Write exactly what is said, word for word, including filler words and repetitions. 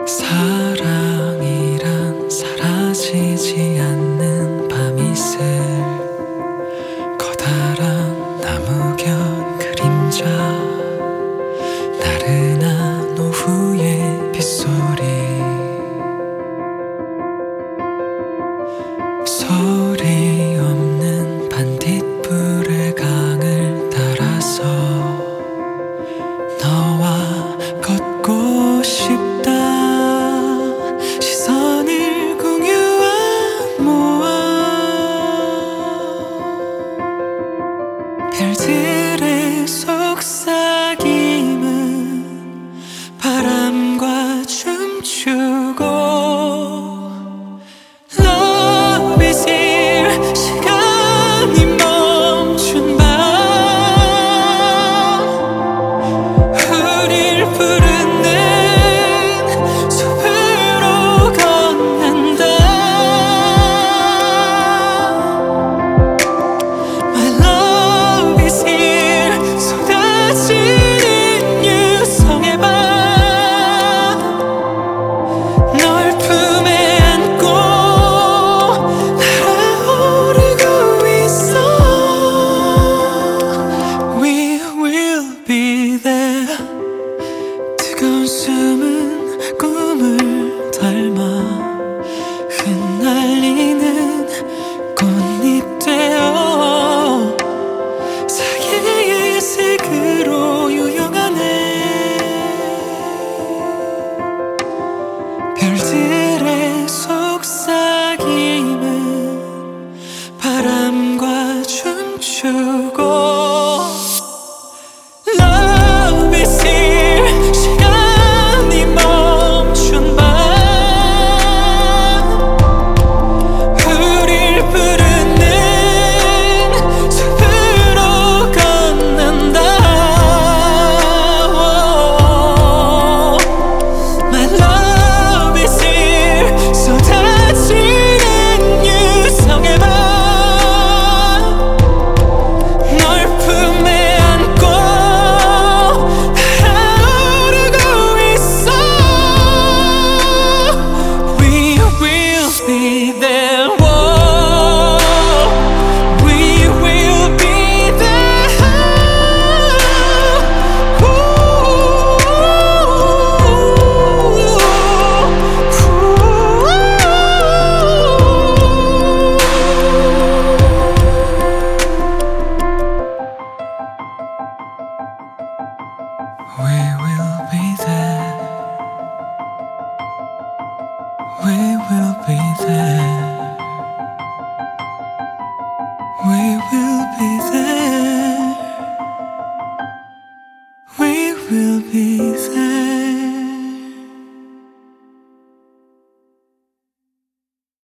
사랑이란 사라지지 않는 밤이슬 커다란 나무곁 그림자 나른한 오후의 빗소리 소리 없는 반딧불의 강을 따라서 너와 걷고 싶다. 시선을 공유한 모아 별들의 속삭임은 바람과 춤추고 Love is here 시간이 멈춘 밤 우릴 부르는 숲으로 걷는다. My love is here 쏟아지는 유성의 밤 널 품에 안고 날아오르고 있어. We will be there. 뜨거운 숨은 꿈을 닮아 흩날리는 꽃잎 되어 사계의 색으로 유영하네. 별들의 속삭임은 바람과 춤추고 Love is here 시간이 멈춘 밤 우릴 부르는 숲으로 걷는다. My love is here 쏟아지는 유성의 밤 널 품에 안고 날아오르고 있어. We will be there. Whoa. We will be there. We will be there. We will be there.